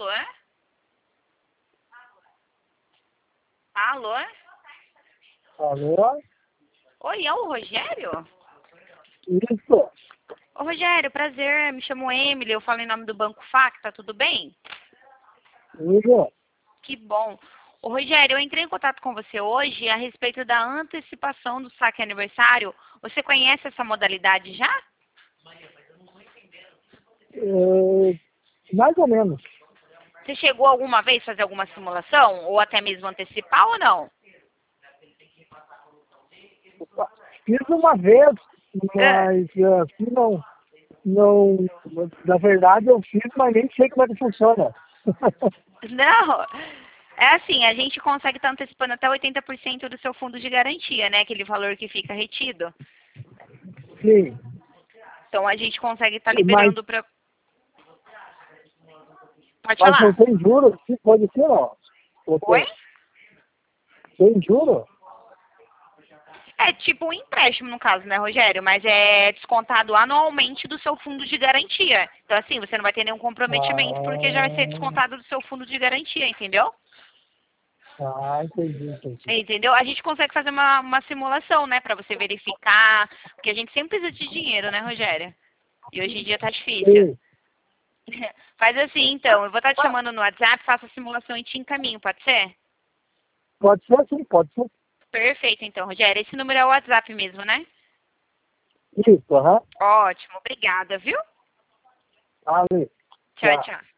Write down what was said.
Alô? Alô? Alô? Oi, é o Rogério? Isso. Ô, Rogério, prazer. Me chamo Emily, eu falo em nome do Banco Facta, tudo bem? Isso. Que bom. Ô, Rogério, eu entrei em contato com você hoje a respeito da antecipação do saque aniversário. Você conhece essa modalidade já? Mais ou menos. Você chegou alguma vez a fazer alguma simulação? Ou até mesmo antecipar ou não? Fiz uma vez, Ah, mas assim não. Na verdade eu fiz, mas nem sei como é que funciona. não. É assim, a gente consegue estar antecipando até 80% do seu fundo de garantia, né? Aquele valor que fica retido. Sim. Então a gente consegue estar Mas, liberando para. Pode mas não falar. tem juros? Sim, pode ser, ó. Oi? Tem juro? É tipo um empréstimo no caso, né, Rogério? Mas é descontado anualmente do seu fundo de garantia. Então, assim, você não vai ter nenhum comprometimento porque já vai ser descontado do seu fundo de garantia, entendeu? Entendi. Entendeu? A gente consegue fazer uma simulação, né, pra você verificar, porque a gente sempre precisa de dinheiro, né, Rogério? E hoje em dia tá difícil. Sim. Faz assim, então, eu vou estar te chamando no WhatsApp, faço a simulação e te encaminho, pode ser? Pode ser sim, pode ser. Perfeito, então, Rogério. Esse número é o WhatsApp mesmo, né? Isso, aham. Ótimo, obrigada, viu? Ali. Tchau, Tá. tchau.